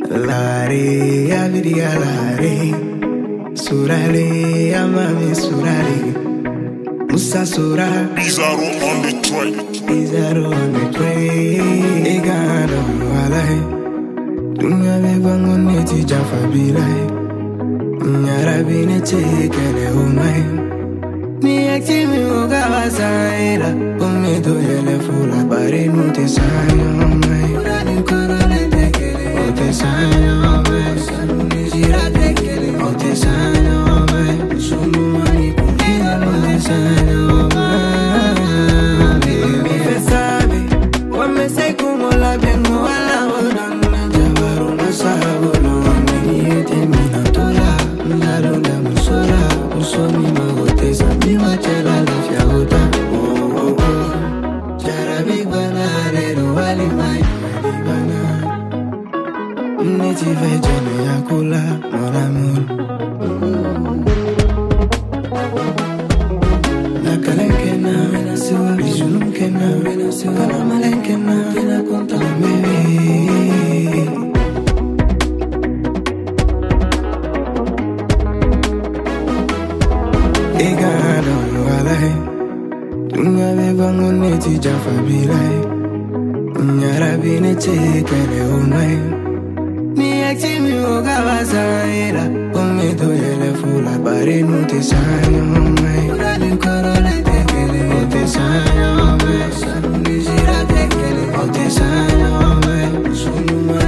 Lare, aviria lare, surare, amame surare, Musa sura. Bizarro on the track. Bizarro on the track. Egano walai, dunya be bangun neti jafa bilai, nyara bine chekele umai. Ni akimi ugawa saira, umedo yele fula bare nute sayo umai. Urani korone tekele, ote sayo umai. Saluni jira tekele, ote sayo umai. Sunu mani kumina ote sayo umai. Mi fesabe, wamese kumola bengo wala wadanga jabaru masabu no amiyete minatola, mlarola musola, usomi magote sami machela la fiagota. Oh oh oh, jarabi bana rero wali mai bana. Neti vejene yakula mon amour. Nakalenke na vena siwa, bijunumke na vena siwa, kalamalenke na vena konta na mewe. Egano walai, dunya be bangun neti jafa bilai, nyara bine chekele umai. Ni akimi ugawa saira, umedo yele fula bare nute sayo umai. Urani korone tekele, ote sayo umai. Saluni jira tekele, ote sayo umai. Sunu